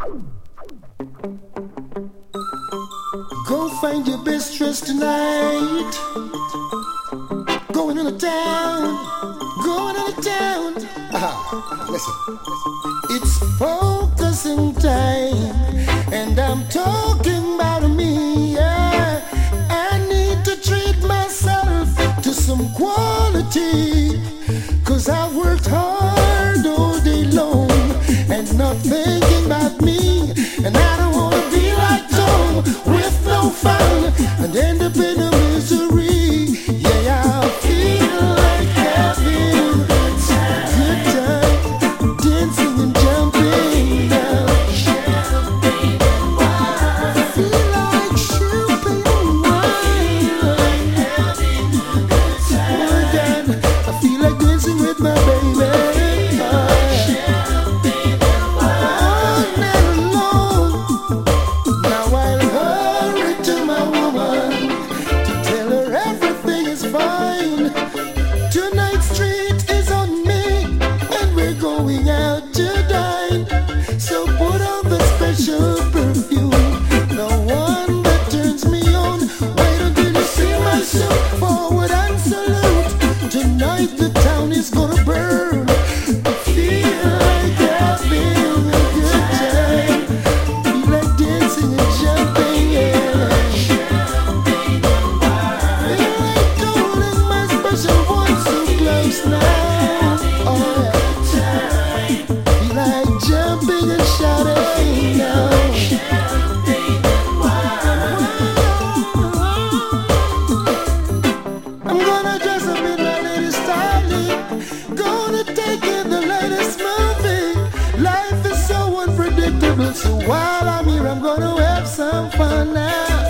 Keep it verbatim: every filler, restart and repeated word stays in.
Go find your best dress tonight. Going to the town, going to the town. Ah, listen, it's focusing time, and I'm talking about me. Yeah, I need to treat myself to some quality, 'cause I've worked hard all day long and not thinking about me, and I don't wanna be like Tom with no fun and end up in a misery. Yeah, I feel like having a good time, dancing and jumping now. I feel like champagne and wine. Oh, God, I feel like dancing with my baby. Forward and salute. Tonight the town is gonna burn. I feel like having a good time. Feel like dancing and jumping, yeah. Feel like holding my special one so close now. Oh yeah. Feel like jumping and shouting now. So while I'm here, I'm gonna have some fun now.